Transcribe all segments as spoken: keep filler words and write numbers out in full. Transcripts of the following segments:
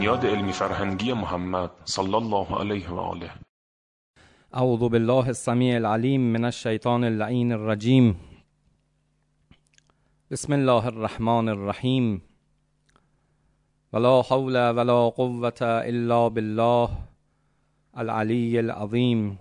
بنیاد علمی فرهنگی محمد صلی الله علیه و آله. اعوذ بالله السمیع العلیم من الشیطان اللعین الرجیم. بسم الله الرحمن الرحیم. ولا حول ولا قوة الا بالله العلی العظیم.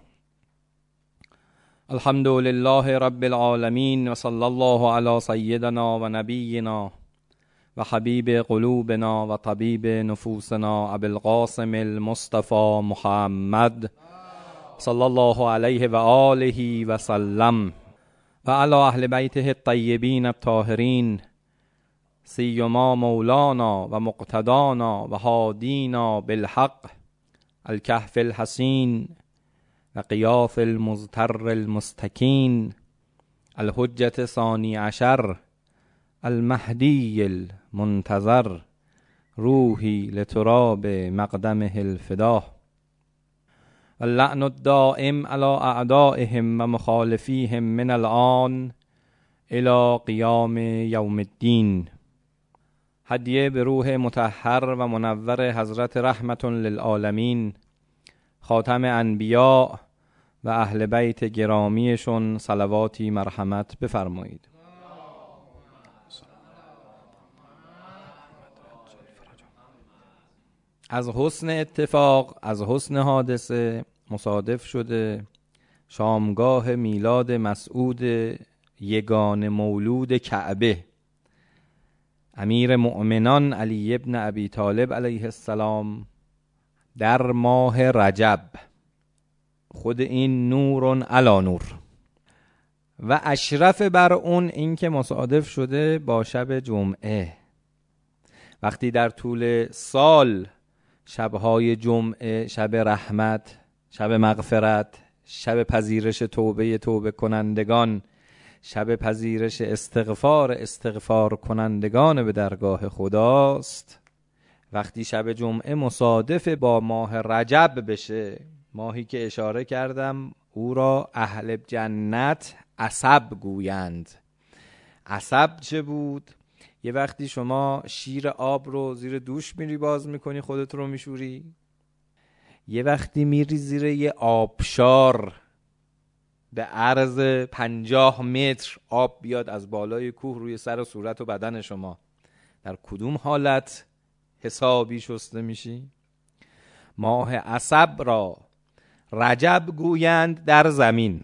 الحمد لله رب العالمین و صلی الله علی سیدنا و نبینا و حبیب قلوبنا و طبیب نفوسنا ابی القاسم المصطفى محمد صلی الله علیه و آله و سلم و علی اهل بیته الطیبین الطاهرین سیما مولانا و مقتدانا و هادینا بالحق الکهف الحسین و قیاس المزتر المستکین الحجة ثانی عشر المهدی المنتظر روحی لتراب مقدمه الفدا واللعن الدائم على اعدائهم و مخالفیهم من الآن الى قیام یوم الدین. هدیه به روح مطهر و منور حضرت رحمت للعالمین خاتم انبیاء و اهل بیت گرامیشون صلواتی مرحمت بفرمایید. از حسن اتفاق، از حسن حادثه مصادف شده شامگاه میلاد مسعود یگان مولود کعبه امیر مؤمنان علی ابن ابی طالب علیه السلام در ماه رجب. خود این نورون علی نور و اشرف بر اون این که مصادف شده با شب جمعه. وقتی در طول سال شبهای جمعه، شب رحمت، شب مغفرت، شب پذیرش توبه توبه کنندگان، شب پذیرش استغفار استغفار کنندگان به درگاه خداست، وقتی شب جمعه مصادف با ماه رجب بشه، ماهی که اشاره کردم او را اهل جنت عصب گویند. عصب چه بود؟ یه وقتی شما شیر آب رو زیر دوش میری باز میکنی خودت رو میشوری، یه وقتی میری زیر یه آبشار به عرض پنجاه متر آب بیاد از بالای کوه روی سر و صورت و بدن شما، در کدوم حالت حسابی شسته میشی؟ ماه عصب را رجب گویند در زمین،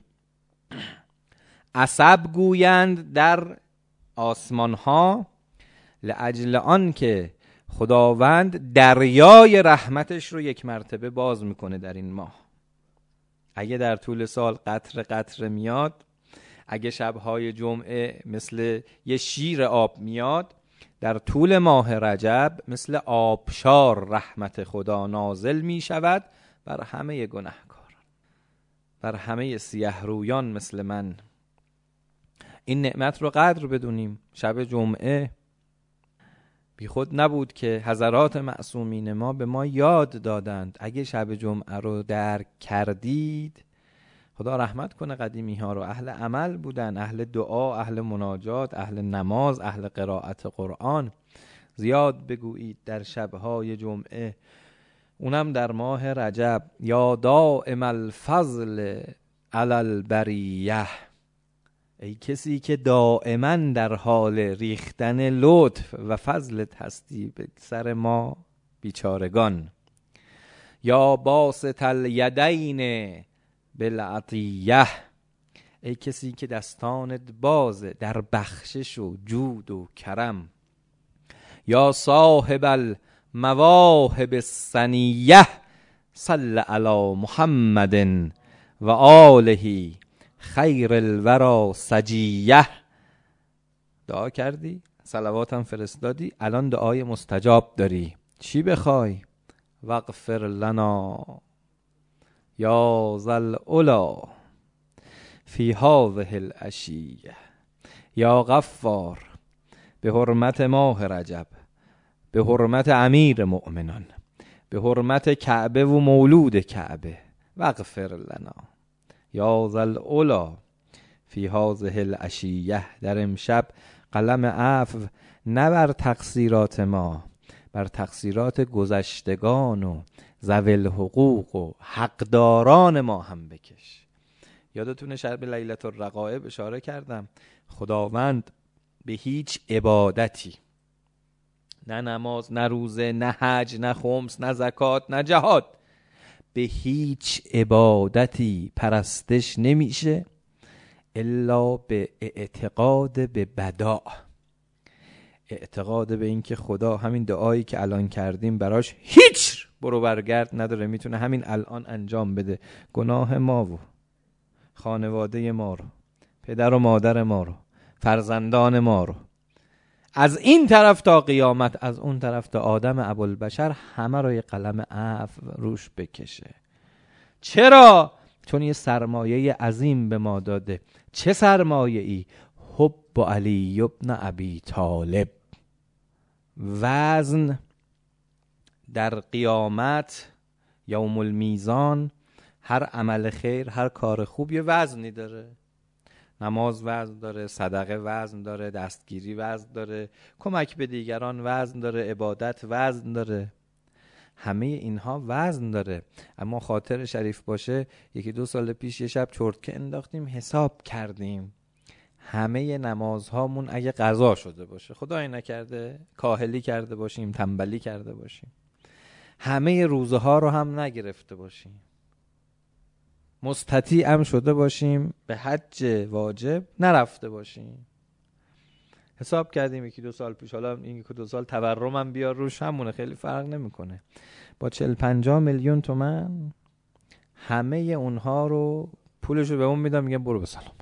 عصب گویند در آسمان ها، لاجل آن که خداوند دریای رحمتش رو یک مرتبه باز میکنه در این ماه. اگه در طول سال قطره قطره میاد، اگه شبهای جمعه مثل یه شیر آب میاد، در طول ماه رجب مثل آبشار رحمت خدا نازل میشود بر همه گناهکاران، بر همه سیه رویان مثل من. این نعمت رو قدر بدونیم. شب جمعه بی خود نبود که حضرات معصومین ما به ما یاد دادند اگه شب جمعه رو درک کردید، خدا رحمت کنه قدیمی ها رو، اهل عمل بودن، اهل دعا، اهل مناجات، اهل نماز، اهل قرائت قرآن. زیاد بگویید در شبهای جمعه، اونم در ماه رجب، یا دائم الفضل علی البریه، ای کسی که دائما در حال ریختن لطف و فضلت هستی به سر ما بیچارگان. یا باسط الیدین بالعطیه، ای کسی که دستانت بازه در بخشش و جود و کرم. یا صاحب المواهب السنیه صل علی محمد و آله خیر الورا سجیه. دعا کردی، صلوات هم فرستادی، الان دعای مستجاب داری. چی بخوای؟ واغفر لنا یا ذا العلا فی هذه العشیه. یا غفار، به حرمت ماه رجب، به حرمت امیر مؤمنان، به حرمت کعبه و مولود کعبه، واغفر لنا یا ذا العلا فی هذه العشیه. در امشب قلم عفو نه بر تقصیرات ما، بر تقصیرات گذشتگان و ذوی الحقوق و حقداران ما هم بکش. یادتونه شب لیلة الرغائب اشاره کردم خداوند به هیچ عبادتی، نه نماز، نه روزه، نه حج، نه خمس، نه زکات، نه جهاد، به هیچ عبادتی پرستش نمیشه الا به اعتقاد به بداع، اعتقاد به این که خدا همین دعایی که الان کردیم براش هیچ برو برگرد نداره، میتونه همین الان انجام بده، گناه ما و خانواده ما رو، پدر و مادر ما رو، فرزندان ما رو، از این طرف تا قیامت، از اون طرف تا آدم ابوالبشر، همه رو یه قلم عفو روش بکشه. چرا؟ چون یه سرمایه عظیم به ما داده. چه سرمایه ای؟ حب علی ابن ابی طالب. وزن در قیامت، یوم المیزان، هر عمل خیر، هر کار خوب یه وزنی داره. نماز وزن داره، صدقه وزن داره، دستگیری وزن داره، کمک به دیگران وزن داره، عبادت وزن داره، همه اینها وزن داره. اما خاطر شریف باشه یکی دو سال پیش یه شب چرتکه انداختیم، حساب کردیم همه نمازهامون اگه قضا شده باشه، خدای نکرده کاهلی کرده باشیم، تنبلی کرده باشیم، همه روزه ها رو هم نگرفته باشیم، مستطیع هم شده باشیم، به حج واجب نرفته باشیم، حساب کردیم یکی دو سال پیش، حالا این یکی دو سال تورم هم بیار روش همونه، خیلی فرق نمیکنه، با چل پنجاه میلیون تومن همه اونها رو پولشو به اون میدم، میگم برو به سلامت،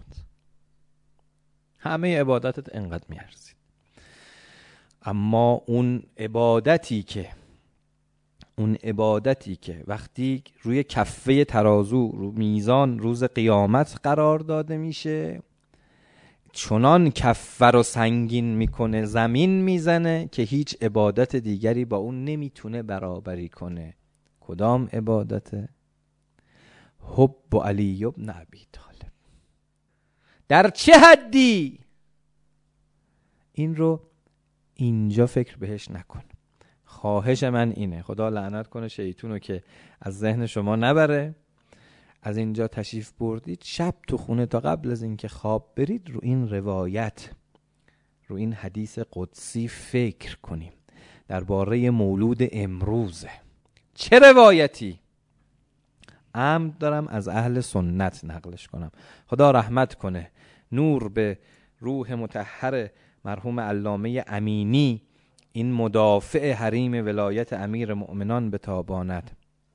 همه عبادتت انقدر میارزید. اما اون عبادتی که اون عبادتی که وقتی روی کفه ترازو، رو میزان روز قیامت قرار داده میشه، چنان کفه رو سنگین میکنه، زمین میزنه که هیچ عبادت دیگری با اون نمیتونه برابری کنه. کدام عبادته؟ حب علی ابن ابی طالب. در چه حدی؟ این رو اینجا فکر بهش نکن. خواهش من اینه، خدا لعنت کنه شیطونو که از ذهن شما نبره، از اینجا تشریف بردید شب تو خونه تا قبل از اینکه خواب برید رو این روایت، رو این حدیث قدسی فکر کنیم درباره مولود امروزه. چه روایتی؟ عمد دارم از اهل سنت نقلش کنم، خدا رحمت کنه، نور به روح مطهر مرحوم علامه امینی، این مدافع حریم ولایت امیر مؤمنان بتاباند.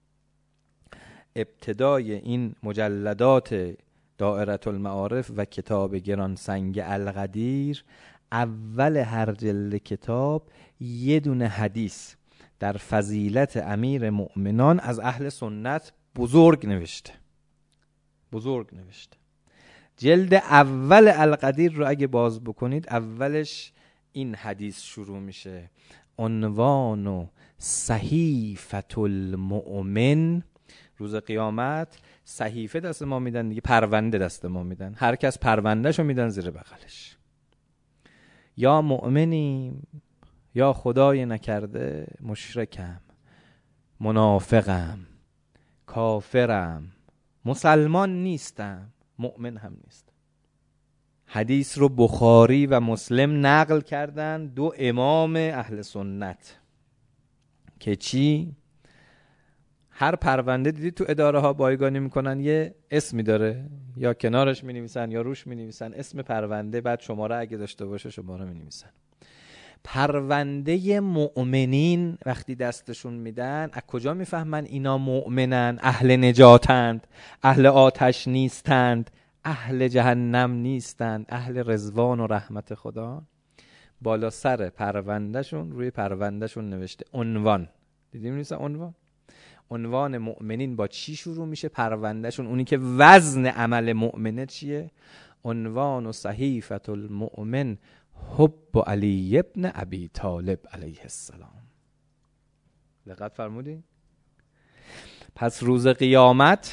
ابتدای این مجلدات دائره المعارف و کتاب گرانسنگ القدیر، اول هر جلد کتاب یه دونه حدیث در فضیلت امیر مؤمنان از اهل سنت بزرگ نوشته، بزرگ نوشته. جلد اول القدیر رو اگه باز بکنید، اولش این حدیث شروع میشه: عنوان و صحیفة المؤمن. روز قیامت صحیفه دست ما میدن دیگه، پرونده دست ما میدن، هر کس پروندهشو میدن زیر بغلش. یا مؤمنیم یا خدای نکرده مشرکم، منافقم، کافرم، مسلمان نیستم، مؤمن هم نیست. حدیث رو بخاری و مسلم نقل کردن، دو امام اهل سنت، که چی؟ هر پرونده دیدی تو اداره ها بایگانی میکنن یه اسمی داره، یا کنارش مینویسن یا روش مینویسن اسم پرونده، بعد شماره اگه داشته باشه شماره مینویسن. پرونده مؤمنین وقتی دستشون میدن، از کجا میفهمن اینا مؤمنن؟ اهل نجاتند، اهل آتش نیستند، اهل جهنم نیستند، اهل رضوان و رحمت خدا. بالا سر پروندهشون، روی پروندهشون نوشته عنوان، دیدیم نیست عنوان؟ عنوان مؤمنین با چی شروع میشه؟ پروندهشون، اونی که وزن عمل مؤمنه چیه؟ عنوان و صحیفة المؤمن حب علی ابن ابی طالب علیه السلام. دقت فرمودی؟ پس روز قیامت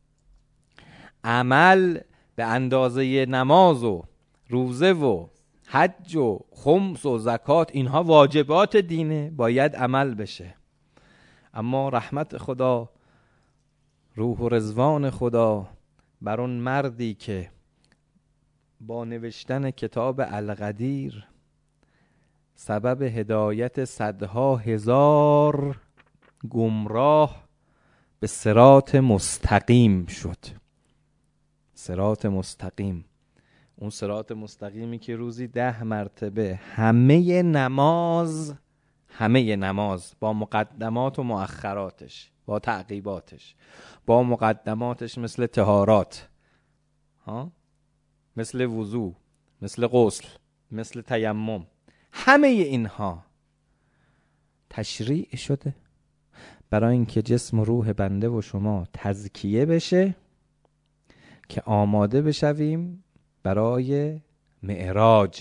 عمل به اندازه نماز و روزه و حج و خمس و زکات اینها واجبات دینه، باید عمل بشه. اما رحمت خدا، روح و رضوان خدا بر اون مردی که با نوشتن کتاب القدیر سبب هدایت صدها هزار گمراه به صراط مستقیم شد. صراط مستقیم، اون صراط مستقیمی که روزی ده مرتبه همه نماز همه نماز با مقدمات و مؤخراتش، با تعقیباتش، با مقدماتش مثل طهارات، ها، مثل وضو، مثل غسل، مثل تیمم، همه اینها تشریع شده برای اینکه جسم و روح بنده و شما تزکیه بشه که آماده بشویم برای معراج.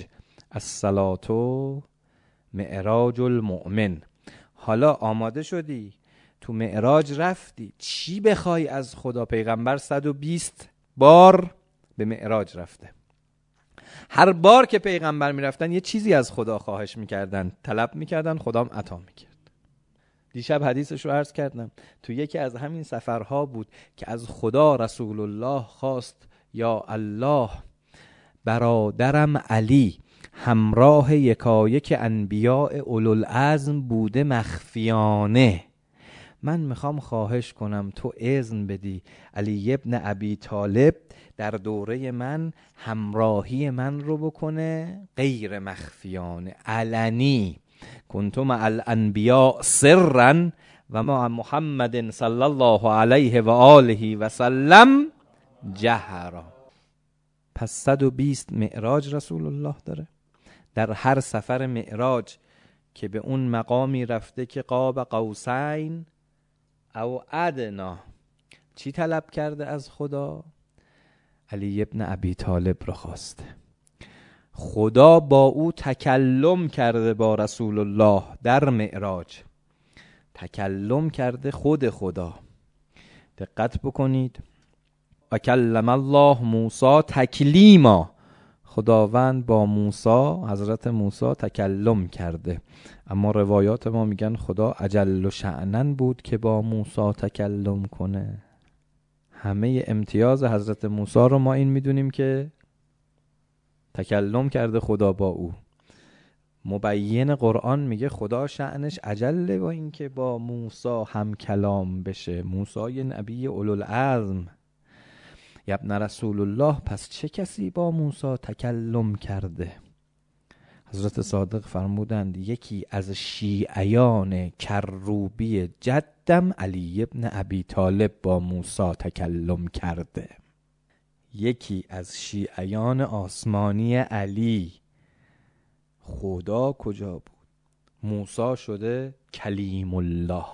الصلاة معراج المؤمن. حالا آماده شدی، تو معراج رفتی، چی بخوای از خدا؟ پیغمبر صد و بیست بار به معراج رفته. هر بار که پیغمبر میرفتن یه چیزی از خدا خواهش میکردن، طلب میکردن، خدام عطا میکرد. دیشب حدیثش رو عرض کردم، تو یکی از همین سفرها بود که از خدا رسول الله خواست یا الله برادرم علی همراه یکایک انبیاء اولوالعزم بوده مخفیانه، من میخوام خواهش کنم تو اذن بدی علی ابن ابی طالب در دوره من همراهی من رو بکنه غیر مخفیانه، علنی. کنتم مع الانبیاء سرا و مع محمد صلی الله علیه و آله و سلم جهرا. پس صد و بیست معراج رسول الله داره. در هر سفر معراج که به اون مقامی رفته که قاب قوسین او ادنا، چی طلب کرده از خدا؟ علی ابن ابی طالب رو خواسته. خدا با او تکلم کرده، با رسول الله در معراج تکلم کرده، خود خدا. دقت بکنید، و کلم الله موسی تکلیما، خداوند با موسی، حضرت موسی تکلم کرده. اما روایات ما میگن خدا اجل و شأنن بود که با موسی تکلم کنه. همه امتیاز حضرت موسی رو ما این میدونیم که تکلم کرده خدا با او. مبین قرآن میگه خدا شأنش اجله با این که با موسی هم کلام بشه. موسی نبی اولوالعزم، ابن رسول الله، پس چه کسی با موسی تکلم کرده؟ حضرت صادق فرمودند یکی از شیعیان کروبی جدم علی ابن ابی طالب با موسی تکلم کرده. یکی از شیعیان آسمانی علی. خدا کجا بود؟ موسی شده کلیم الله.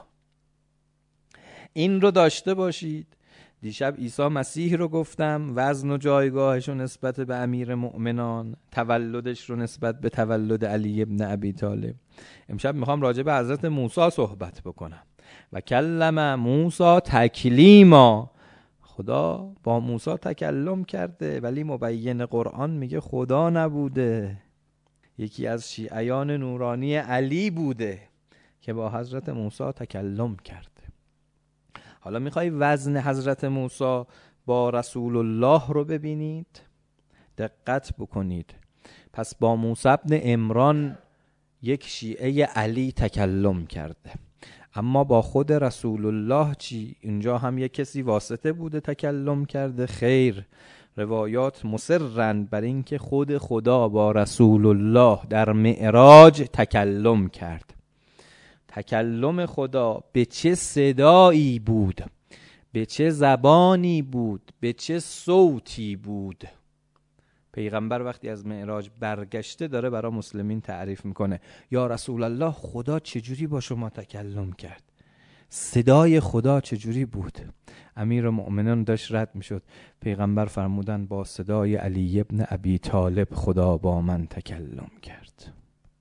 این رو داشته باشید. دیشب عیسی مسیح رو گفتم، وزن و جایگاهش رو نسبت به امیر مؤمنان، تولدش رو نسبت به تولد علی ابن ابی طالب. امشب میخوام راجع به حضرت موسی صحبت بکنم. و کلم موسی تکلیما، خدا با موسی تکلم کرده، ولی مبین قرآن میگه خدا نبوده، یکی از شیعیان نورانی علی بوده که با حضرت موسی تکلم کرده. حالا میخوای وزن حضرت موسی با رسول الله رو ببینید؟ دقت بکنید. پس با موسی ابن عمران یک شیعه علی تکلم کرده، اما با خود رسول الله چی؟ اینجا هم یک کسی واسطه بوده تکلم کرده؟ خیر، روایات مصرند بر این که خود خدا با رسول الله در معراج تکلم کرد. تکلم خدا به چه صدایی بود؟ به چه زبانی بود؟ به چه صوتی بود؟ پیغمبر وقتی از معراج برگشته داره برای مسلمین تعریف میکنه، یا رسول الله خدا چجوری با شما تکلم کرد؟ صدای خدا چجوری بود؟ امیر مؤمنان داشت رد میشد، پیغمبر فرمودن با صدای علی ابن ابی طالب خدا با من تکلم کرد.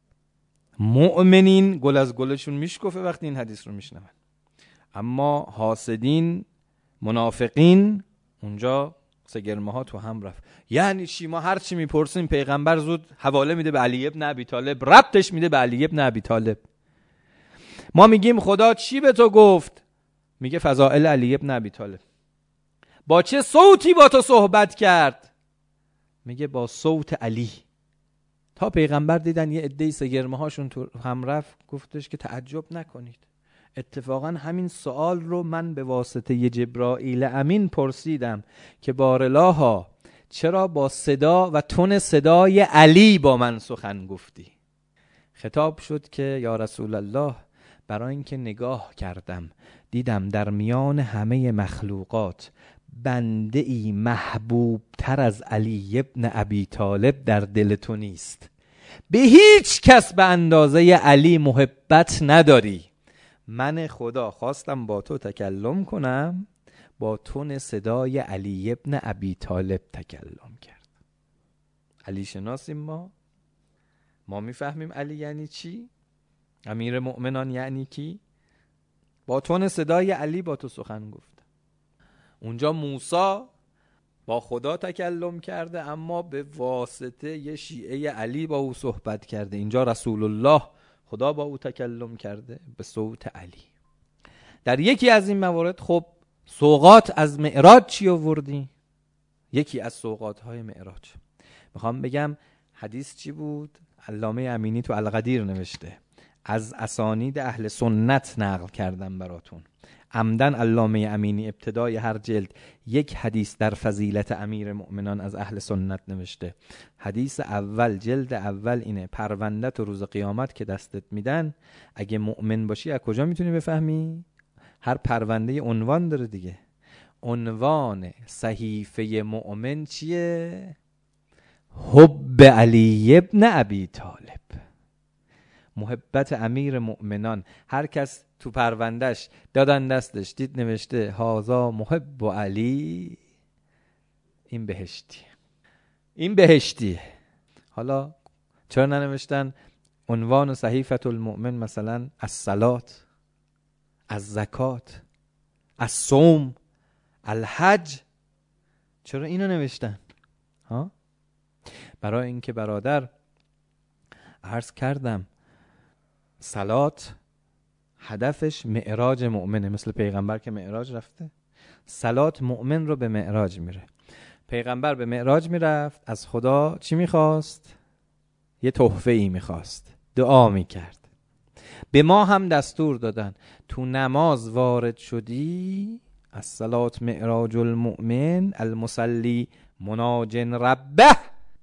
مؤمنین گل از گلشون میشکفه وقتی این حدیث رو میشنون، اما حاسدین، منافقین، اونجا سگرمه ها تو هم رفت. یعنی چی؟ ما هر چی میپرسیم پیغمبر زود حواله میده به علی ابن ابی طالب، ربطش میده به علی ابن ابی طالب. ما میگیم خدا چی به تو گفت؟ میگه فضائل علی ابن ابی طالب. با چه صوتی با تو صحبت کرد؟ میگه با صوت علی. تا پیغمبر دیدن یه عده سگرمه هاشون تو هم رفت، گفتش که تعجب نکنید، اتفاقا همین سوال رو من به واسطه ی جبرائیل امین پرسیدم که بارلاها چرا با صدا و تون صدای علی با من سخن گفتی؟ خطاب شد که یا رسول الله، برای اینکه نگاه کردم دیدم در میان همه مخلوقات بنده ای محبوب تر از علی ابن ابی طالب در دل تو نیست، به هیچ کس به اندازه علی محبت نداری. من خدا خواستم با تو تکلم کنم، با تون صدای علی ابن ابی طالب تکلم کرد. علی شناسیم ما؟ ما میفهمیم علی یعنی چی؟ امیر مؤمنان یعنی کی؟ با تون صدای علی با تو سخن گفت. اونجا موسی با خدا تکلم کرده اما به واسطه یه شیعه علی با او صحبت کرده. اینجا رسول الله خدا با او تکلم کرده به صوت علی. در یکی از این موارد خب سوغات از معراج چی آوردی؟ یکی از سوغات های معراج میخوام بگم حدیث چی بود؟ علامه امینی تو القدیر نوشته، از اسانید اهل سنت نقل کردم براتون. عمدن علامه امینی ابتدای هر جلد یک حدیث در فضیلت امیر مؤمنان از اهل سنت نوشته. حدیث اول جلد اول اینه: پرونده تو روز قیامت که دستت میدن، اگه مؤمن باشی از کجا میتونی بفهمی؟ هر پرونده عنوان داره دیگه. عنوان صحیفه مؤمن چیه؟ حب علی ابن ابی طالب، محبت امیر مؤمنان. هر کس تو پروندهش دادن دستش دید نوشته هازا محب علی، این بهشتیه، این بهشتیه. حالا چرا ننوشتن عنوان صحیفه المؤمن مثلا از صلات، از زکات، از صوم، الحج؟ چرا اینو نوشتن؟ ها؟ برای اینکه برادر عرض کردم صلات هدفش معراج مؤمنه، مثل پیغمبر که معراج رفته. صلات مؤمن رو به معراج میره. پیغمبر به معراج میرفت، از خدا چی میخواست؟ یه تحفه ای میخواست، دعا میکرد. به ما هم دستور دادن تو نماز وارد شدی، از صلات معراج المؤمن المصلی مناجن ربه،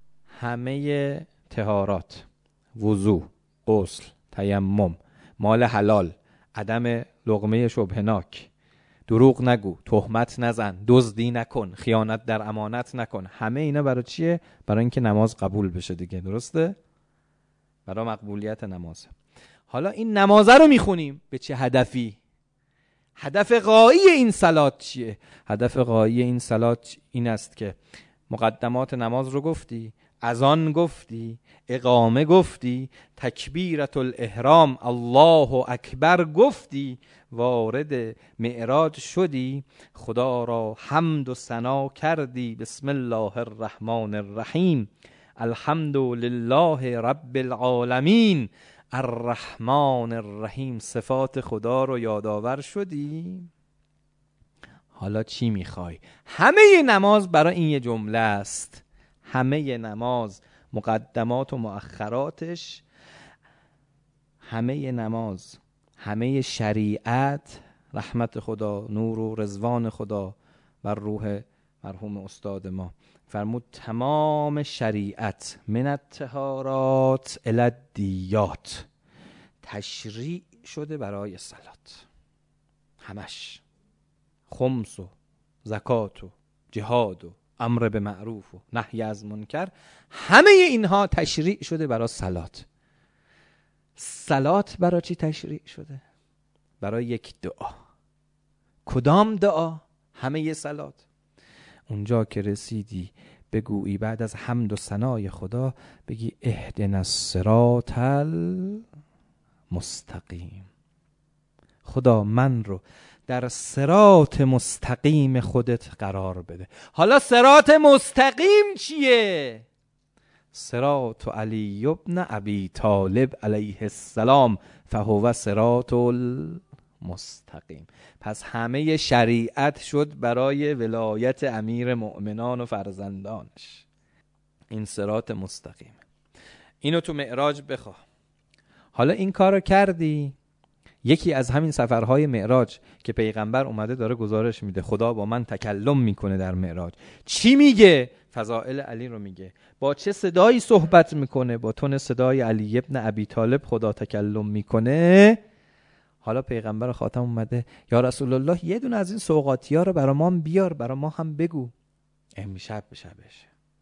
همه طهارات، وضو، غسل، تیمم، مال حلال، عدم لقمه شبهناک، دروغ نگو، تهمت نزن، دزدی نکن، خیانت در امانت نکن، همه اینا برای چیه؟ برای اینکه نماز قبول بشه دیگه، درسته؟ برای مقبولیت نماز. حالا این نمازه رو میخونیم به چه هدفی؟ هدف غایی این صلات چیه؟ هدف غایی این صلات این است که مقدمات نماز رو گفتی، اذان گفتی، اقامه گفتی، تکبیرت الاحرام الله اکبر گفتی، وارد معراج شدی، خدا را حمد و ثنا کردی، بسم الله الرحمن الرحیم، الحمد لله رب العالمین الرحمن الرحیم، صفات خدا رو یادآور شدی. حالا چی میخوای؟ همه نماز برای این یه جمله است. همه نماز، مقدمات و مؤخراتش، همه نماز، همه شریعت، رحمت خدا، نور و رضوان خدا بر روح مرحوم استاد ما فرمود تمام شریعت من الطهارات الی الدیات تشریع شده برای صلات. همش، خمس و زکات و جهاد و امر به معروف و نهی از منکر، همه اینها تشریع شده برای صلات. صلات برای چی تشریع شده؟ برای یک دعا. کدام دعا؟ همه صلات. اونجا که رسیدی بگویی بعد از حمد و ثنای خدا بگی اهدنا الصراط المستقیم، خدا من رو در صراط مستقیم خودت قرار بده. حالا صراط مستقیم چیه؟ صراط علی ابن ابی طالب علیه السلام فهو صراط المستقیم. پس همه شریعت شد برای ولایت امیر مؤمنان و فرزندانش. این صراط مستقیم. اینو تو معراج بخواه. حالا این کارو کردی، یکی از همین سفرهای معراج که پیغمبر اومده داره گزارش میده خدا با من تکلم میکنه در معراج. چی میگه؟ فضائل علی رو میگه. با چه صدایی صحبت میکنه؟ با تون صدای علی ابن ابی طالب خدا تکلم میکنه. حالا پیغمبر خاتم اومده یا رسول الله یه دونه از این سوغاتی‌ها رو برا ما بیار، برا ما هم بگو. امشب شبش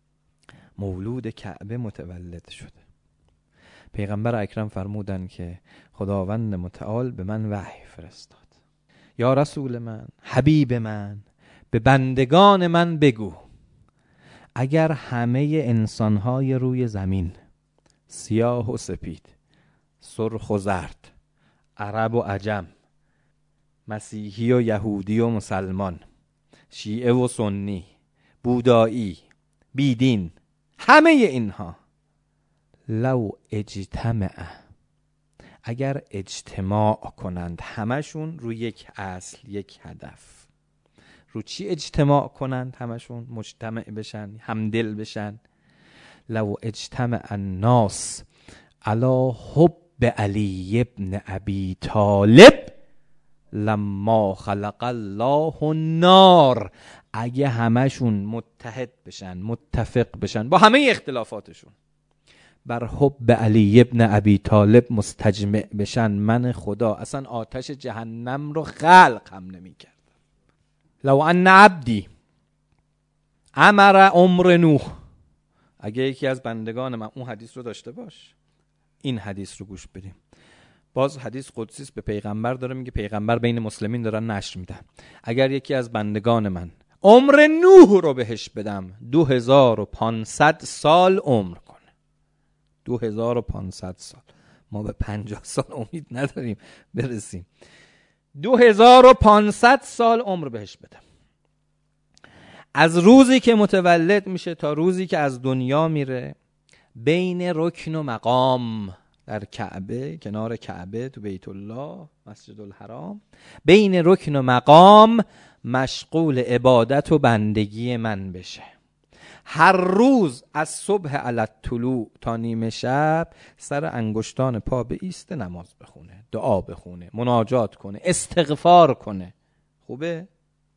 مولود کعبه متولد شده. پیغمبر اکرم فرمودن که خداوند متعال به من وحی فرستاد. یا رسول من، حبیب من، به بندگان من بگو اگر همه انسانهای روی زمین سیاه و سپید، سرخ و زرد، عرب و عجم، مسیحی و یهودی و مسلمان، شیعه و سنی، بودایی، بیدین، همه اینها لو اجتمع، اگر اجتماع کنند همشون رو یک اصل، یک هدف. رو چی اجتماع کنند؟ همشون مجتمع بشن، همدل بشن. لو اجتمع الناس علی حب علی ابن ابی طالب لما خلق الله النار. اگه همشون متحد بشن، متفق بشن با همه اختلافاتشون، بر حب علی ابن ابی طالب مستجمع بشن، من خدا اصلا آتش جهنم رو خلق هم نمی کردم. لو ان عبدی امر عمر نوح، اگه یکی از بندگان من، اون حدیث رو داشته باش، این حدیث رو گوش بدیم. باز حدیث قدسی است، به پیغمبر داره میگه، پیغمبر بین مسلمین دارن نشر میدن. اگر یکی از بندگان من عمر نوح رو بهش بدم، دو هزار و پانصد سال عمر کنه. دو هزار و پانصد سال. ما به پنجاه سال امید نداریم برسیم. دو هزار و پانصد سال عمر بهش بدم. از روزی که متولد میشه تا روزی که از دنیا میره، بین رکن و مقام در کعبه، کنار کعبه تو بیت الله مسجد الحرام، بین رکن و مقام مشغول عبادت و بندگی من بشه. هر روز از صبح علی طلوع تا نیمه شب سر انگشتان پا به ایست نماز بخونه، دعا بخونه، مناجات کنه، استغفار کنه. خوبه؟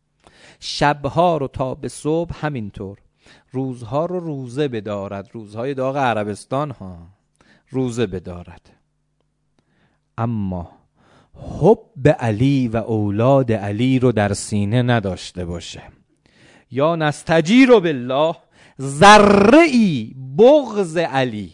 شبها رو تا به صبح همینطور، روزها رو روزه بدارد، روزهای داغ عربستان ها روزه بدارد. اما حب علی و اولاد علی رو در سینه نداشته باشه. یا نستجیر بالله، ذره‌ای بغض علی،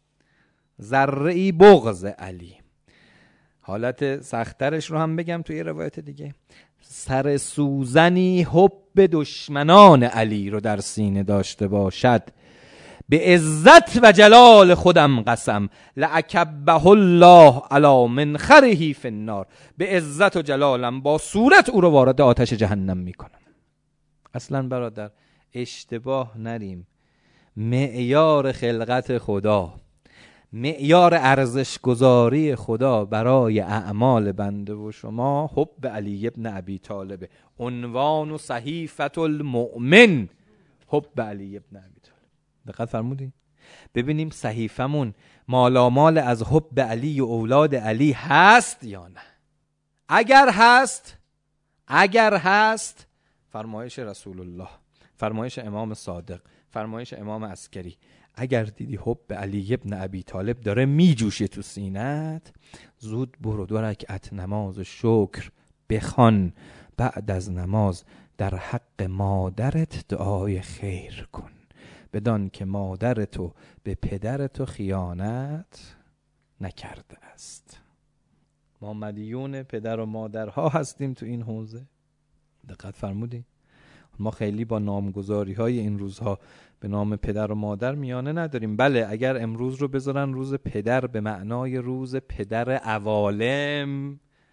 ذره‌ای بغض علی. حالت سخترش رو هم بگم توی روایت دیگه، سر سوزنی حب دشمنان علی رو در سینه داشته باشد، به عزت و جلال خودم قسم لأکبه الله علی منخره فی النار، به عزت و جلالم با صورت او رو وارد آتش جهنم میکنم. اصلا برادر اشتباه نریم. معیار خلقت خدا، معیار ارزش گذاری خدا برای اعمال بنده و شما حب علی ابن ابی طالب. عنوان و صحیفه المؤمن حب علی ابن ابی طالب. دقت فرمودین؟ ببینیم صحیفمون مالامال از حب علی و اولاد علی هست یا نه. اگر هست، اگر هست فرمایش رسول الله، فرمایش امام صادق، فرمایش امام عسکری، اگر دیدی حب علی ابن ابی طالب داره میجوشه تو سینت، زود برو دو رکعت نماز شکر بخوان. بعد از نماز در حق مادرت دعای خیر کن، بدان که مادر تو به پدر تو خیانت نکرده است. ما مدیون پدر و مادرها هستیم تو این حوزه. دقت فرمودی؟ ما خیلی با نامگذاری های این روزها به نام پدر و مادر میانه نداریم. بله اگر امروز رو بذارن روز پدر به معنای روز پدر عوالم،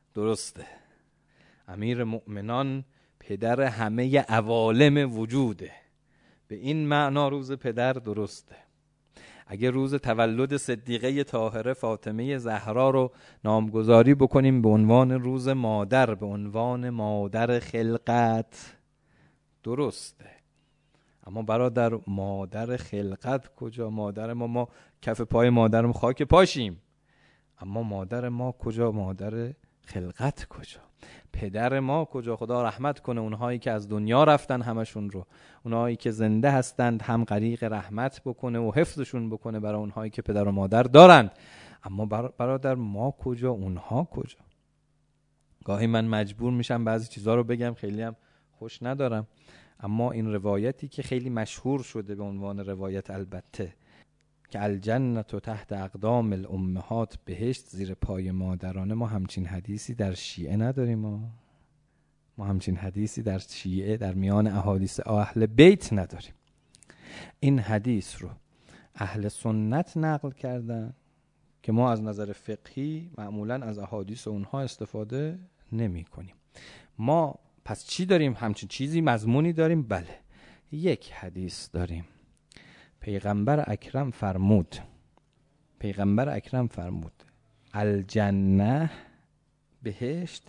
درسته. امیر مؤمنان پدر همه عوالم وجوده. به این معنا روز پدر درسته. اگه روز تولد صدیقه طاهره فاطمه زهرا رو نامگذاری بکنیم به عنوان روز مادر، به عنوان مادر خلقت، درسته. اما برادر مادر خلقت کجا؟ مادر ما ما کف پای مادرم خاک پاشیم، اما مادر ما کجا؟ مادر خلقت کجا؟ پدر ما کجا؟ خدا رحمت کنه اونهایی که از دنیا رفتن همشون رو، اونهایی که زنده هستند هم غریق رحمت بکنه و حفظشون بکنه برای اونهایی که پدر و مادر دارند. اما برادر ما کجا؟ اونها کجا؟ گاهی من مجبور میشم بعضی چیزها رو بگم، خیلی هم خوش ندارم، اما این روایتی که خیلی مشهور شده به عنوان روایت البته که الجنت و تحت اقدام الامهات، بهشت زیر پای مادرانه، ما همچین حدیثی در شیعه نداریم. ما ما همچین حدیثی در شیعه در میان احادیث اهل بیت نداریم. این حدیث رو اهل سنت نقل کردن که ما از نظر فقهی معمولا از احادیث اونها استفاده نمی کنیم. ما پس چی داریم؟ همچین چیزی، مضمونی داریم؟ بله، یک حدیث داریم. پیغمبر اکرم فرمود پیغمبر اکرم فرمود الجنه، بهشت،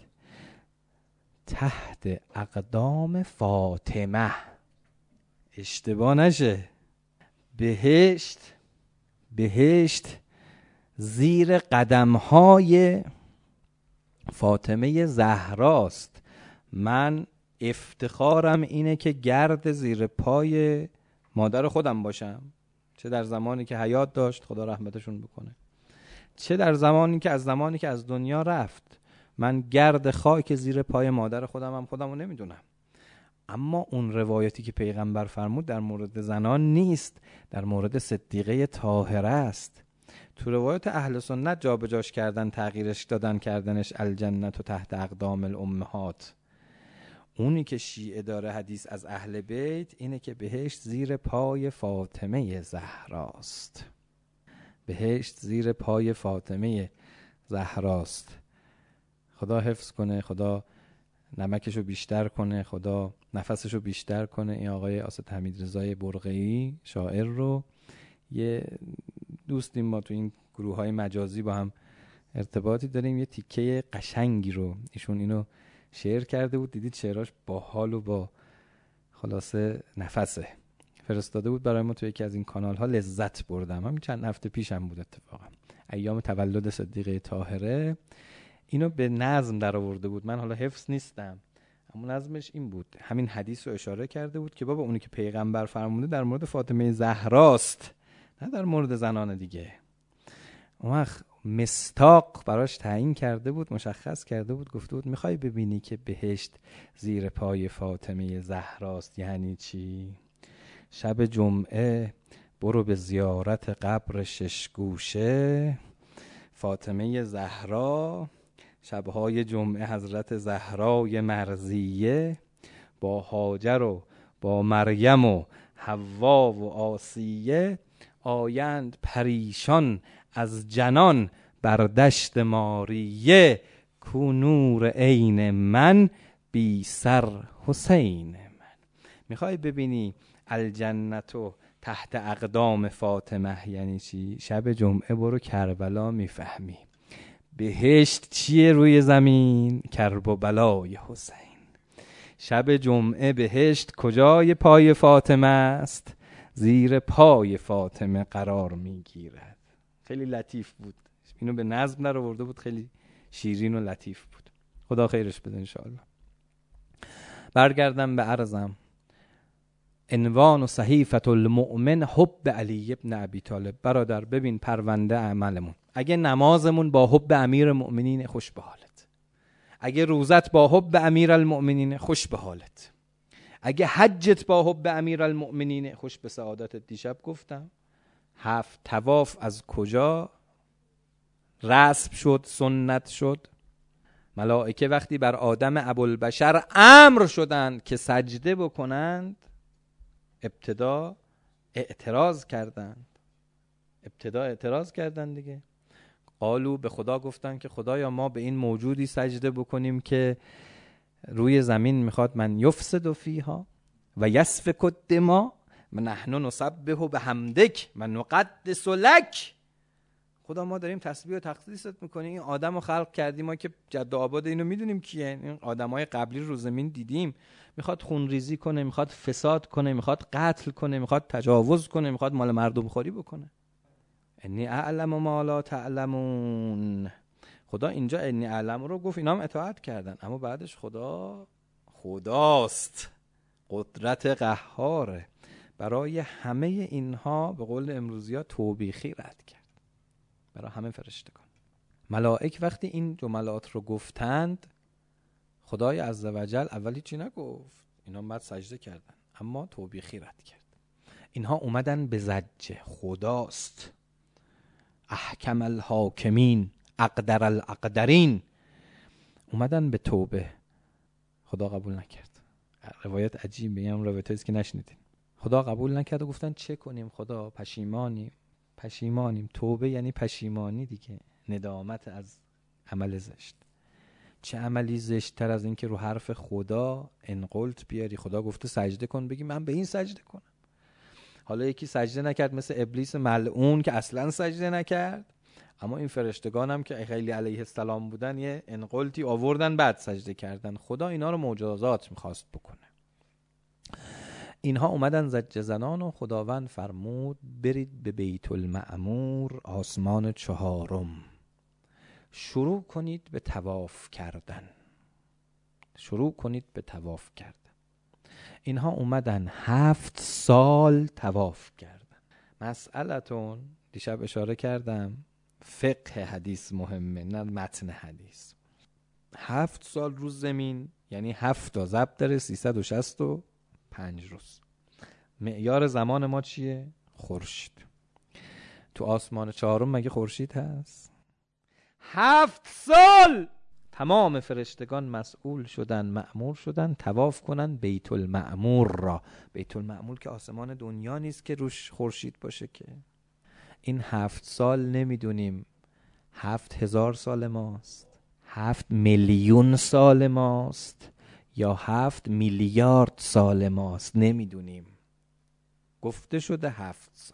تحت اقدام فاطمه. اشتباه نشه، بهشت بهشت زیر قدمهای فاطمه زهراست. من افتخارم اینه که گرد زیر پای مادر خودم باشم، چه در زمانی که حیات داشت، خدا رحمتشون بکنه، چه در زمانی که از زمانی که از دنیا رفت. من گرد خاک زیر پای مادر خودم هم خودمو نمیدونم. اما اون روایتی که پیغمبر فرمود در مورد زنان نیست، در مورد صدیقه طاهره است. تو روایت اهل سنت جابجاش کردن، تغییرش دادن، کردنش الجنت و تحت اقدام الامهات. اونی که شیعه داره حدیث از اهل بیت اینه که بهشت زیر پای فاطمه زهراست. بهشت زیر پای فاطمه زهراست. خدا حفظ کنه، خدا نمکشو بیشتر کنه، خدا نفسشو بیشتر کنه. این آقای آسد حمیدرضای برقعی شاعر رو، یه دوستیم ما تو این گروه های مجازی با هم ارتباطی داریم، یه تیکه قشنگی رو ایشون اینو شعر کرده بود. دیدید شعراش با حال و با خلاصه نفسه. فرستاده بود برای ما تو یکی از این کانال ها، لذت بردم. همین چند هفته پیشم بود اتفاقا، ایام تولد صدیقه طاهره. اینو به نظم در آورده بود. من حالا حفظ نیستم، اما نظمش این بود، همین حدیث رو اشاره کرده بود که بابا اونی که پیغمبر فرموده در مورد فاطمه زهراست، نه در مورد زنان دیگه. اون وقت مستاق براش تعیین کرده بود، مشخص کرده بود، گفته بود میخوای ببینی که بهشت زیر پای فاطمه زهراست یعنی چی؟ شب جمعه برو به زیارت قبر شش گوشه فاطمه زهرا. شبهای جمعه حضرت زهرای مرضیه با هاجر و با مریم و حوا و آسیه آیند پریشان از جنان بر دشت ماریه. کو نور عین من بی سر حسین من. میخوای ببینی الجنتو تحت اقدام فاطمه یعنی چی؟ شب جمعه برو کربلا میفهمی. بهشت چیه روی زمین؟ کرب و بلای حسین. شب جمعه بهشت کجای پای فاطمه است؟ زیر پای فاطمه قرار میگیرد. خیلی لطیف بود، اینو به نظم در آورده بود، خیلی شیرین و لطیف بود. خدا خیرش بده انشاءالله. برگردم به عرضم. عنوان و صحیفة المؤمن حب علی ابن ابی طالب. برادر ببین پرونده عملمون، اگه نمازمون با حب امیر المؤمنین، خوش به حالت. اگه روزت با حب امیر المؤمنین، خوش به حالت. اگه حجت با حب امیر المؤمنین، خوش به سعادتت. دیشب گفتم هفت طواف از کجا رسم شد، سنت شد؟ ملائکه وقتی بر آدم ابوالبشر امر شدند که سجده بکنند، ابتدا اعتراض کردند. ابتدا اعتراض کردند دیگه. قالو به خدا گفتن که خدایا ما به این موجودی سجده بکنیم که روی زمین میخواد من یفسد فیها و یسفک الدماء و نحن نسبح بحمدک و نقدس لک. خدا ما داریم تسبیح و تقدیست میکنیم، این آدم رو خلق کردیم، ما که جد و آباد اینو میدونیم کیه، این آدمای قبلی رو زمین دیدیم، میخواد خونریزی کنه، میخواد فساد کنه، میخواد قتل کنه، میخواد تجاوز کنه، میخواد مال مردم خوری بکنه. انی اعلم ما لا تعلمون. خدا اینجا انی اعلم رو گفت، اینا هم اطاعت کردن، اما بعدش خدا خداست، قدرت قهاره، برای همه اینها به قول امروزی ها توبیخی رد کرد، برای همه فرشتگان. ملائک وقتی این جملات رو گفتند، خدای عزوجل اولی چی نگفت، اینا بعد سجده کردن، اما توبیخی رد کرد. اینها اومدن به زجه، خداست، احکم الحاکمین، اقدر الاقدرین، اومدن به توبه، خدا قبول نکرد. روایت عجیبه، هم روایت هست که نشنیدین. خدا قبول نکرد و گفتن چه کنیم خدا، پشیمانیم پشیمانیم. توبه یعنی پشیمانی دیگه، ندامت از عمل زشت. چه عملی زشت تر از این که رو حرف خدا انقلت بیاری، خدا گفته سجده کن بگی من به این سجده کنم. حالا یکی سجده نکرد مثل ابلیس ملعون که اصلا سجده نکرد، اما این فرشتگان هم که خیلی علیه السلام بودن یه انقلتی آوردن بعد سجده کردن. خدا اینا رو معجزات میخواست بکنه. اینها اومدن زجه زنان و خداوند فرمود برید به بیت المعمور، آسمان چهارم، شروع کنید به طواف کردن. شروع کنید به طواف کردن. اینها اومدن هفت سال طواف کردن. مسئلتون دیشب اشاره کردم، فقه حدیث مهمه نه متن حدیث. هفت سال روز زمین یعنی هفت تا ضرب داره سیصد و شصت و پنج روز. معیار زمان ما چیه؟ خورشید. تو آسمان چهارم مگه خورشید هست؟ هفت سال تمام فرشتگان مسئول شدن، مأمور شدن طواف کنن بیت المعمور را. بیت المعمور که آسمان دنیا نیست که روش خورشید باشه که. این هفت سال نمیدونیم هفت هزار سال ماست، هفت میلیون سال ماست، یا هفت میلیارد سال ماست، نمیدونیم. گفته شده هفت سال.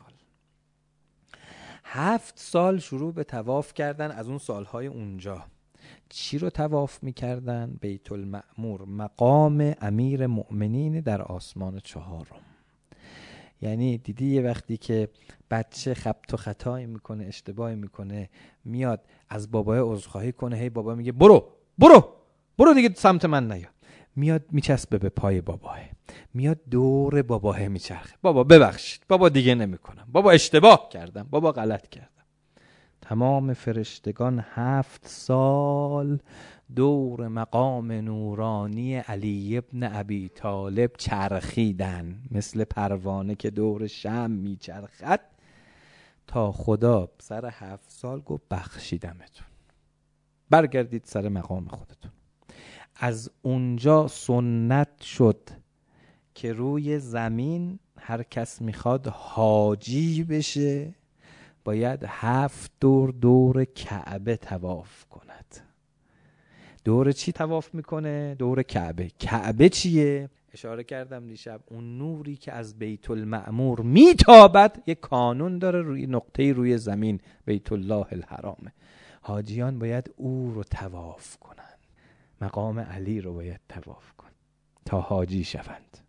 هفت سال شروع به طواف کردن. از اون سالهای اونجا چی رو طواف میکردن؟ بیت المعمور، مقام امیر مؤمنین در آسمان چهارم. یعنی دیدی یه وقتی که بچه خبط و خطایی میکنه، اشتباهی میکنه، میاد از بابای عذرخواهی کنه، هی بابا میگه برو برو برو دیگه سمت من نیا، میاد میچسبه به پای باباه، میاد دور باباه میچرخه، بابا ببخشید، بابا دیگه نمیکنم، بابا اشتباه کردم، بابا غلط کردم. تمام فرشتگان هفت سال دور مقام نورانی علی ابن ابی طالب چرخیدن، مثل پروانه که دور شمع میچرخد، تا خدا سر هفت سال گفت بخشیدمتون، برگردید سر مقام خودتون. از اونجا سنت شد که روی زمین هر کس میخواد حاجی بشه باید هفت دور دور کعبه طواف کند. دور چی طواف میکنه؟ دور کعبه. کعبه چیه؟ اشاره کردم دیشب، اون نوری که از بیت المعمور میتابد یک کانون داره روی نقطه روی زمین، بیت الله الحرامه. حاجیان باید او رو طواف کنن، مقام علی رو باید طواف کن تا حاجی شوند.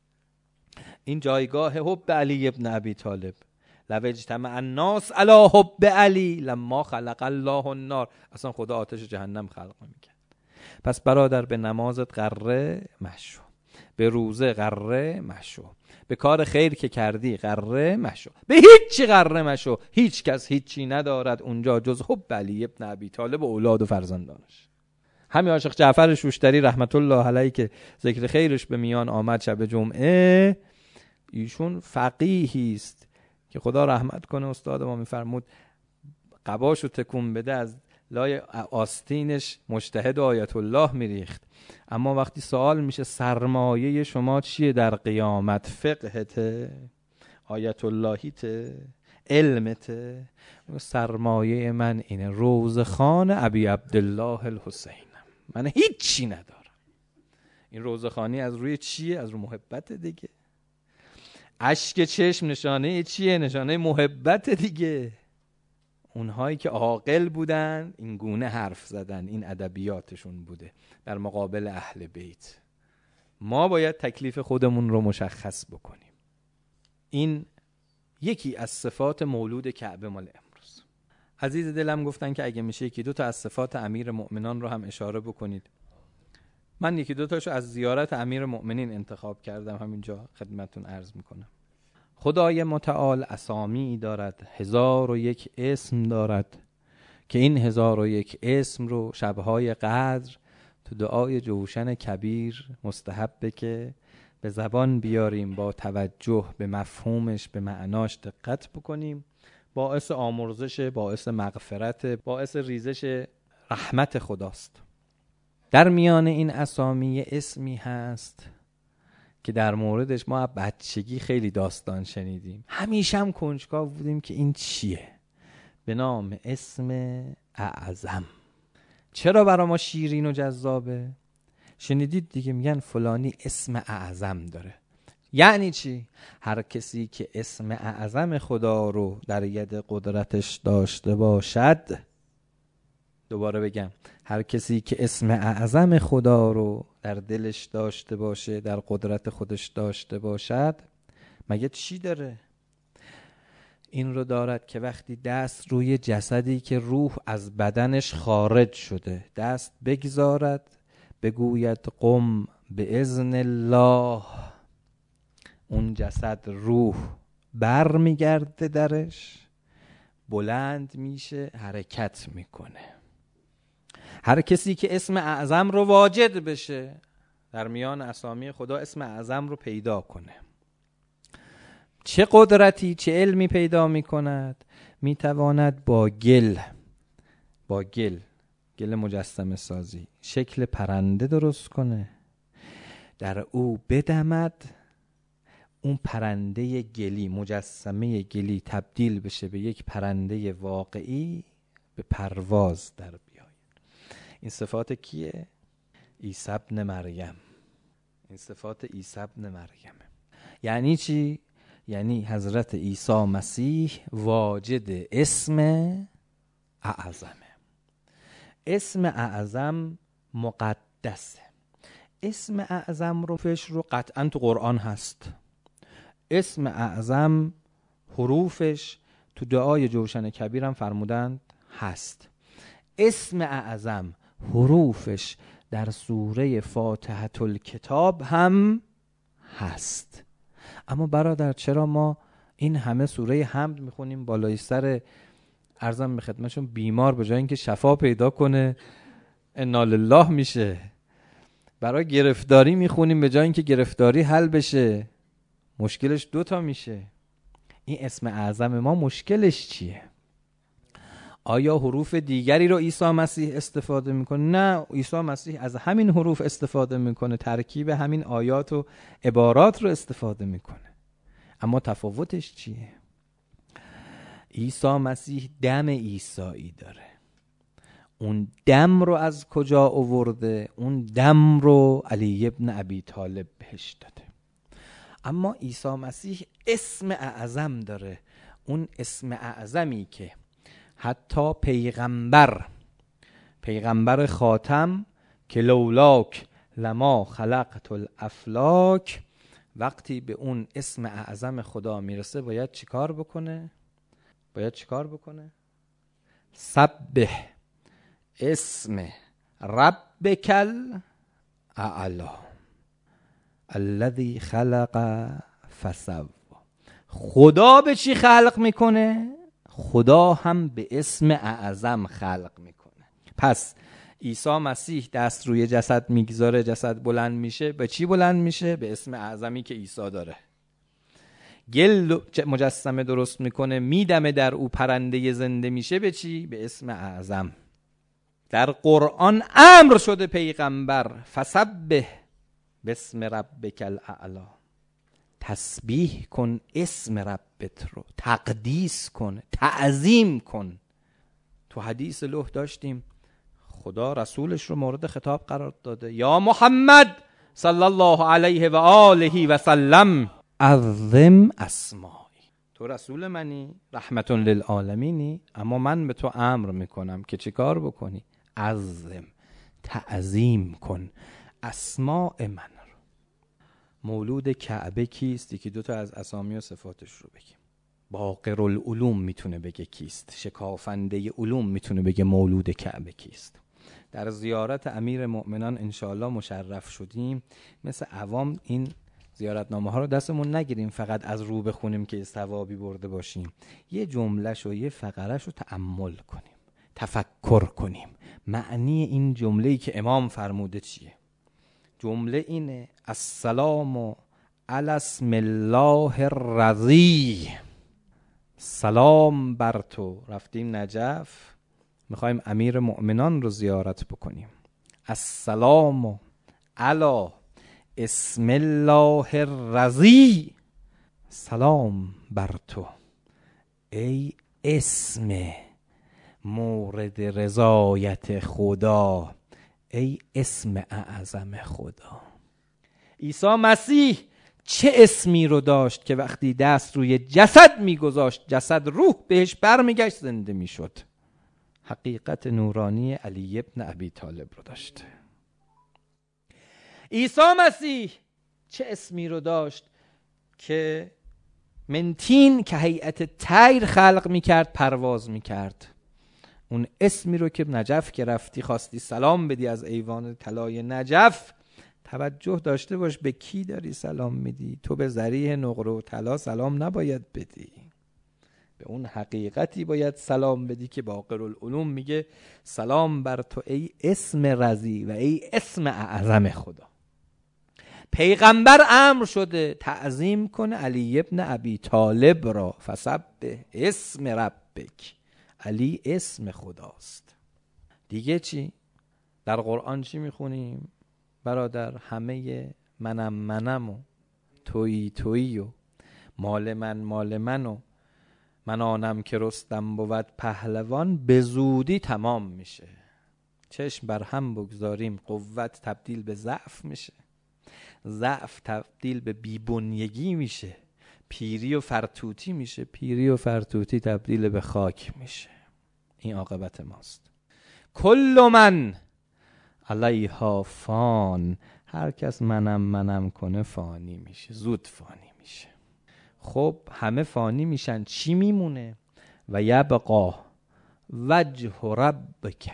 این جایگاه حب علی ابن ابی طالب. لو اجتمع الناس علی حب علی لما خلق الله النار. اصلا خدا آتش جهنم خلق نمی‌کرد. پس برادر به نمازت غره مشو، به روزه غره مشو، به کار خیر که کردی غره مشو، به هیچی غره مشو. هیچ کس هیچی ندارد اونجا جز حب علی ابن ابی طالب و اولاد و فرزندانش. همین عاشق جعفر شوشتری رحمت الله علیه که ذکر خیرش به میان آمد شب جمعه، ایشون فقیهی است که خدا رحمت کنه، استاد ما میفرمود قباشو تکون بده از لای آستینش مجتهد آیت الله میریخت. اما وقتی سوال میشه سرمایه شما چیه در قیامت؟ فقهته؟ آیت اللهیته؟ علمته؟ سرمایه من اینه، روزخان ابی عبدالله الحسین، من هیچی ندارم. این روزخانی از روی چیه؟ از روی محبت دیگه. اشک چشم نشانه چیه؟ نشانه محبت دیگه. اونهایی که عاقل بودن این گونه حرف زدن، این ادبیاتشون بوده در مقابل اهل بیت. ما باید تکلیف خودمون رو مشخص بکنیم. این یکی از صفات مولود کعبه مال امروز. عزیز دلم گفتن که اگه میشه یکی دو تا از صفات امیر مؤمنان رو هم اشاره بکنید. من یکی دو تاشو از زیارت امیر مؤمنین انتخاب کردم، همینجا خدمتون عرض میکنم. خدای متعال اسامی دارد، هزار و یک اسم دارد، که این هزار و یک اسم رو شبهای قدر تو دعای جوشن کبیر مستحبه که به زبان بیاریم، با توجه به مفهومش، به معناش دقت بکنیم. باعث آمرزش، باعث مغفرت، باعث ریزش رحمت خداست. در میان این اسامی اسمی هست که در موردش ما بچگی خیلی داستان شنیدیم، همیشه هم کنجکاو بودیم که این چیه، به نام اسم اعظم. چرا برای ما شیرین و جذابه؟ شنیدید دیگه، میگن فلانی اسم اعظم داره. یعنی چی؟ هر کسی که اسم اعظم خدا رو در ید قدرتش داشته باشد، دوباره بگم، هر کسی که اسم اعظم خدا رو در دلش داشته باشه، در قدرت خودش داشته باشد، مگه چی داره؟ این رو دارد که وقتی دست روی جسدی که روح از بدنش خارج شده دست بگذارد، بگوید قم به اذن الله، اون جسد روح بر میگرده درش، بلند میشه، حرکت میکنه. هر کسی که اسم اعظم رو واجد بشه، در میان اسامی خدا اسم اعظم رو پیدا کنه، چه قدرتی، چه علمی پیدا میکند؟ میتواند با گل، با گل گل مجسمه سازی شکل پرنده درست کنه، در او بدمد، اون پرنده گلی، مجسمه گلی تبدیل بشه به یک پرنده واقعی، به پرواز در بیاید. این صفات کیه؟ عیسی ابن مریم. این صفات عیسی ابن مریم. یعنی چی؟ یعنی حضرت عیسی مسیح واجد اسم اعظمه. اسم اعظم مقدسه. اسم اعظم رو فش رو قطعا تو قرآن هست. اسم اعظم حروفش تو دعای جوشن کبیرم فرمودند هست. اسم اعظم حروفش در سوره فاتحه الکتاب هم هست. اما برادر چرا ما این همه سوره حمد میخونیم بالای سر عرضم به خدمتشون بیمار، به جای اینکه شفا پیدا کنه انا لله میشه؟ برای گرفتاری میخونیم به جای اینکه گرفتاری حل بشه مشکلش دوتا میشه. این اسم اعظم ما مشکلش چیه؟ آیا حروف دیگری رو عیسی مسیح استفاده میکنه؟ نه، عیسی مسیح از همین حروف استفاده میکنه، ترکیب همین آیات و عبارات رو استفاده میکنه. اما تفاوتش چیه؟ عیسی مسیح دم عیسایی داره. اون دم رو از کجا آورده؟ اون دم رو علی ابن ابی طالب بهش داده. اما عیسی مسیح اسم اعظم داره. اون اسم اعظمی که حتی پیغمبر پیغمبر خاتم که لولاک لما خلقت الافلاک، وقتی به اون اسم اعظم خدا میرسه باید چیکار بکنه؟ باید چیکار بکنه؟ سبح اسم ربک الاعلی الذی خلق فسوی. خدا به چی خلق میکنه؟ خدا هم به اسم اعظم خلق میکنه. پس عیسی مسیح دست روی جسد میگذاره، جسد بلند میشه. به چی بلند میشه؟ به اسم اعظمی که عیسی داره. گل مجسمه درست میکنه، میدمه در او، پرنده زنده میشه. به چی؟ به اسم اعظم. در قرآن امر شده پیغمبر فسبح باسم ربک الاعلی، تسبیح کن اسم ربت رو، تقدیس کن، تعظیم کن. تو حدیث لوح داشتیم خدا رسولش رو مورد خطاب قرار داده، یا محمد صلی الله علیه و آله و سلم عظم اسمایی، تو رسول منی، رحمت للعالمینی، اما من به تو امر میکنم که چی کار بکنی؟ عظم، تعظیم کن اسماء من رو. مولود کعبه کیست؟ یکی دو تا از اسامی و صفاتش رو بگیم. باقر العلوم میتونه بگه کیست، شکافنده علوم میتونه بگه مولود کعبه کیست. در زیارت امیر مؤمنان انشاءالله مشرف شدیم، مثل عوام این زیارتنامه ها رو دستمون نگیریم فقط از رو بخونیم که ثوابی برده باشیم، یه جملهش و یه فقرهش رو تأمل کنیم، تفکر کنیم معنی این جمله‌ای که امام فرموده چیه. جمله اینه: السلام علی اسم الله الرضی، سلام بر تو. رفتیم نجف، میخوایم امیر مؤمنان رو زیارت بکنیم. السلام علی اسم الله الرضی، سلام بر تو ای اسم مورد رضایت خدا، ای اسم اعظم خدا. عیسی مسیح چه اسمی رو داشت که وقتی دست روی جسد میگذاشت جسد روح بهش برمیگشت زنده میشد؟ حقیقت نورانی علی ابن ابی طالب رو داشت. عیسی مسیح چه اسمی رو داشت که منتین که هیئت طیر خلق میکرد پرواز میکرد؟ اون اسمی رو که نجف که رفتی خواستی سلام بدی از ایوان طلای نجف، توجه داشته باش به کی داری سلام میدی. تو به ذریح نقره و طلا سلام نباید بدی، به اون حقیقتی باید سلام بدی که باقر العلوم میگه سلام بر تو ای اسم رضی و ای اسم اعظم خدا. پیغمبر امر شده تعظیم کن علی ابن ابی طالب را، فسبح اسم ربک. علی اسم خداست. دیگه چی؟ در قرآن چی میخونیم برادر؟ همه منم منم و تویی تویی و مال من مال من و من آنم که رستم بود پهلوان، به زودی تمام میشه. چشم بر هم بگذاریم قوت تبدیل به ضعف میشه، ضعف تبدیل به بیبنیگی میشه، پیری و فرتوتی میشه، پیری و فرتوتی تبدیل به خاک میشه. این عاقبت ماست. کل من علیها فان، هر کس منم منم کنه فانی میشه، زود فانی میشه. خب همه فانی میشن، چی میمونه؟ و یبقا وجه ربک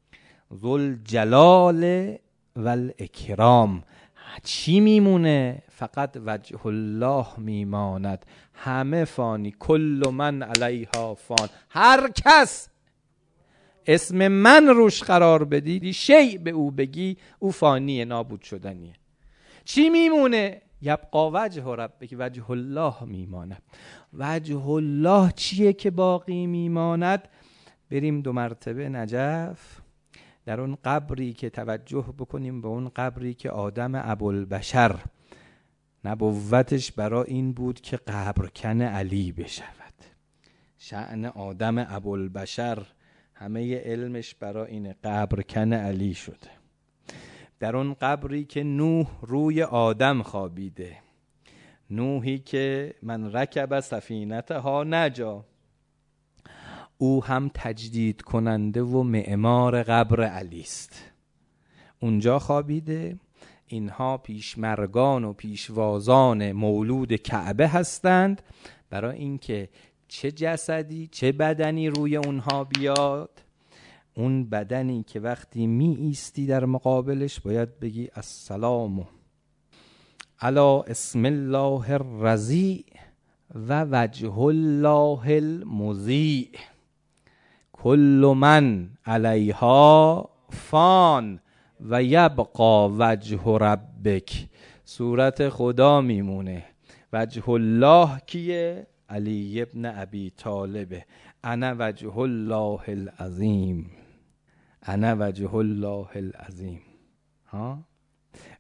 ذوالجلال والاکرام. چی میمونه؟ فقط وجه الله میماند. همه فانی. کل من علیها فان، هر کس اسم من روش قرار بدی، شیء به او بگی، او فانیه، نابود شدنیه. چی میمونه؟ یبقا وجه ربک، وجه الله میماند. وجه الله چیه که باقی میماند؟ بریم دو مرتبه نجف، در اون قبری که توجه بکنیم به اون قبری که آدم ابوالبشر نبوتش برای این بود که قبرکن علی بشود. شأن آدم ابوالبشر همه علمش برای این قبرکن علی شده. در اون قبری که نوح روی آدم خوابیده، نوحی که من رکب سفینتها نجا، او هم تجدید کننده و معمار قبر علی است. اونجا خوابیده. اینها پیشمرگان و پیشوازان مولود کعبه هستند، برای اینکه چه جسدی چه بدنی روی اونها بیاد. اون بدنی که وقتی می ایستی در مقابلش باید بگی السلام علی اسم الله الرضی و وجه الله المضیء، کل من علیها فان و یبقا وجه ربک. صورت خدا میمونه. وجه الله کیه؟ علی ابن ابی طالبه. انا وجه الله العظیم، انا وجه الله العظیم. ها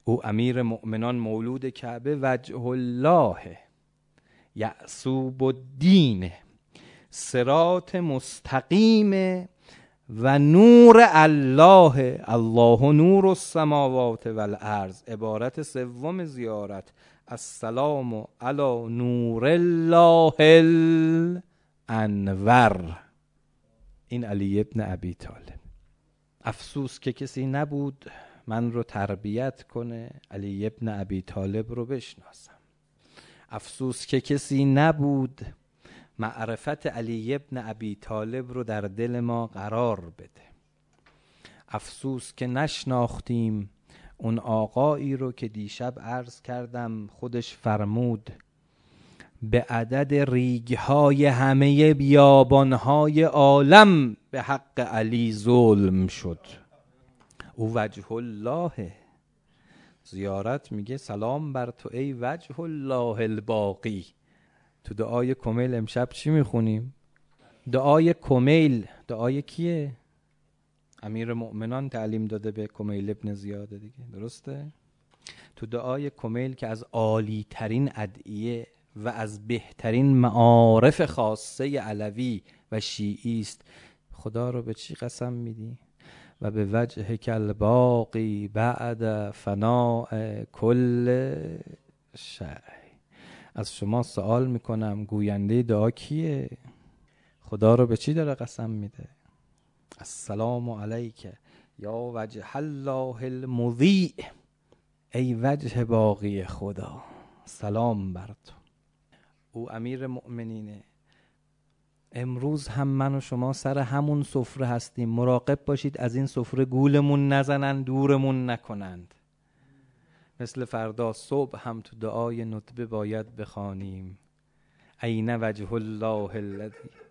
او امیر مؤمنان مولود کعبه وجه الله یعصوب الدین صراط مستقیم و نور الله، الله نور السماوات والارض. عبارت سوم زیارت السلام علی نور الله الانور. این علی ابن ابی طالب. افسوس که کسی نبود من رو تربیت کنه علی ابن ابی طالب رو بشناسم. افسوس که کسی نبود معرفت علی ابن ابی طالب رو در دل ما قرار بده. افسوس که نشناختیم اون آقایی رو که دیشب عرض کردم خودش فرمود به عدد ریگهای همه بیابانهای عالم به حق علی ظلم شد. او وجه الله. زیارت میگه سلام بر تو ای وجه الله الباقی. تو دعای کمیل امشب چی میخونیم؟ دعای کمیل دعای کیه؟ امیر مؤمنان تعلیم داده به کمیل ابن زیاد دیگه، درسته؟ تو دعای کمیل که از عالی ترین ادعیه و از بهترین معارف خاصه علوی و شیعی است، خدا رو به چی قسم میدی؟ و به وجه کل باقی بعد فناء کل شی. از شما سوال میکنم گوینده دعا کیه؟ خدا رو به چی داره قسم میده؟ السلام علیک یا وجه الله المضیء، ای وجه باقی خدا سلام بر تو. او امیر مؤمنینه. امروز هم من و شما سر همون سفره هستیم. مراقب باشید از این سفره گولمون نزنن، دورمون نکنند. مثل فردا صبح هم تو دعای ندبه باید بخوانیم این وجه الله الذی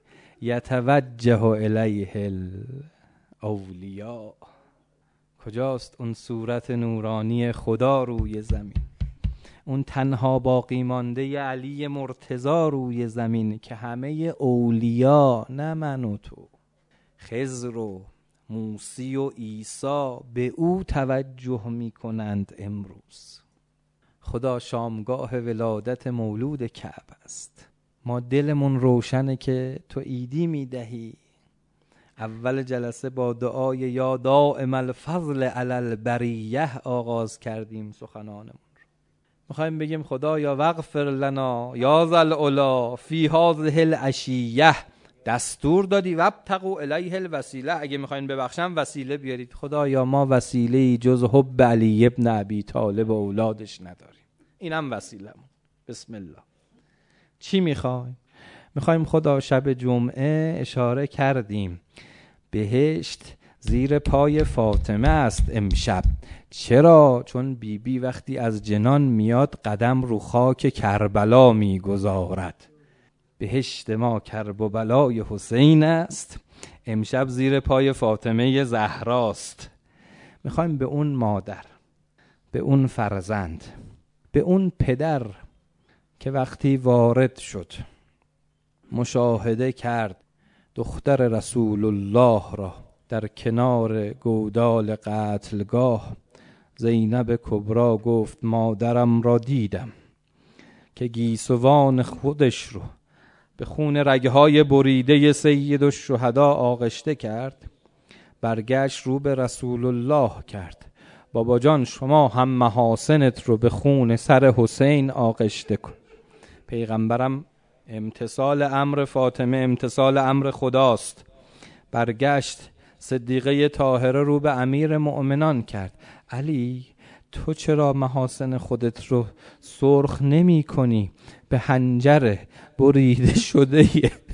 یتوجه الیه الاولیاء. کجاست اون صورت نورانی خدا روی زمین، اون تنها باقی مانده علی مرتضی روی زمین که همه اولیا، نه من و تو، خضر و موسی و عیسی به او توجه می کنند. امروز خدا شامگاه ولادت مولود کعبه است. ما دلمون روشنه که تو عیدی می دهی. اول جلسه با دعای یا دائم الفضل علی البریه آغاز کردیم سخنانمون. میخوایم بگیم خدا یا وغفر لنا یا ذل علا فی هذه العشیه، دستور دادی وابتغوا الیه الوسیله. اگه میخواین ببخشم وسیله بیارید. خدا یا ما وسیله جز حب علی ابن ابی طالب و اولادش نداریم. اینم وسیلمون. بسم الله. چی میخوایم؟ میخوایم خدا شب جمعه اشاره کردیم بهشت زیر پای فاطمه است امشب. چرا؟ چون بیبی بی وقتی از جنان میاد قدم رو خاک کربلا میگذارد. بهشت ما کرب و بلای حسین است، امشب زیر پای فاطمه زهراست. میخوایم به اون مادر، به اون فرزند، به اون پدر که وقتی وارد شد مشاهده کرد دختر رسول الله را در کنار گودال قتلگاه، زینب کبرا گفت مادرم را دیدم که گیسوان خودش رو به خون رگهای بریده سید الشهدا آغشته کرد. برگشت رو به رسول الله کرد بابا جان شما هم محاسنت رو به خون سر حسین آغشته کن. پیغمبرم امتثال امر فاطمه امتثال امر خداست. برگشت صدیقه طاهره رو به امیر مؤمنان کرد. علی تو چرا محاسن خودت رو سرخ نمی کنی به حنجر بریده شده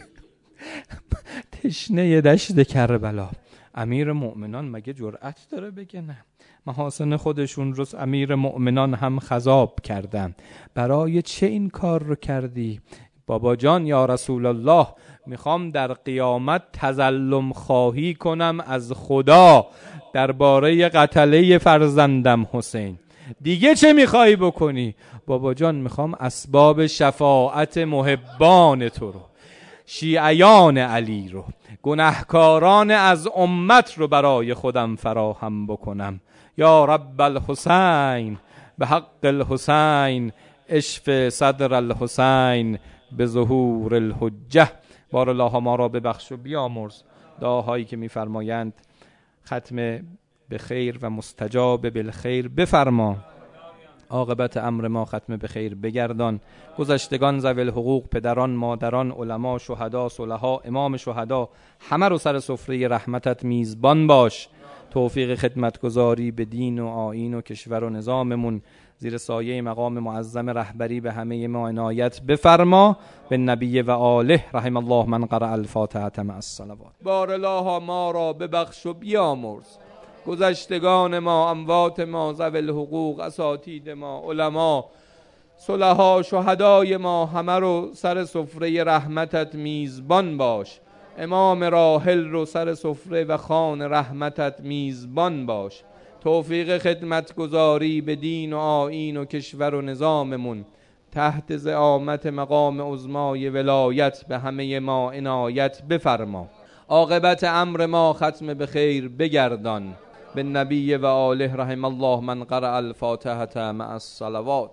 تشنه دشت کربلا؟ امیر مؤمنان مگه جرأت داره بگه نه؟ محاسن خودشون رو امیر مؤمنان هم خضاب کردن. برای چه این کار رو کردی؟ بابا جان یا رسول الله میخوام در قیامت تظلم خواهی کنم از خدا درباره قتله فرزندم حسین. دیگه چه میخوای بکنی؟ بابا جان میخوام اسباب شفاعت محبان تو رو، شیعیان علی رو، گناهکاران از امت رو برای خودم فراهم بکنم. یا رب الحسین به حق الحسین اشف صدر الحسین به ظهور الحجه. بار الله ما را ببخش و بیامرز. دعاهایی که میفرمایند ختم به خیر و مستجاب بالخیر بفرما. عاقبت امر ما ختم به خیر بگردان. گذشتگان ذوی الحقوق، پدران، مادران، علما، شهدا، صلحا، امام شهدا، همه رو سر سفره رحمتت میزبان باش. توفیق خدمتگزاری به دین و آیین و کشور و نظاممون زیر سایه مقام معظم رهبری به همه ما عنایت بفرما. به نبی و آله رحم الله من قرأ الفاتحه مع الصلوات. بار الله ما را ببخش و بیامرز. گذشتگان ما، اموات ما، ذوی الحقوق، اساتید ما، علما، صلحا، شهدای ما، همه رو سر سفره رحمتت میزبان باش. امام راحل رو سر سفره و خوان رحمتت میزبان باش. توفیق خدمتگزاری به دین و آیین و کشور و نظاممون تحت زعامت مقام عظمای ولایت به همه ما عنایت بفرما. عاقبت امر ما ختم به خیر بگردان. به نبی و آله رحم الله من قرأ الفاتحه مع الصلوات.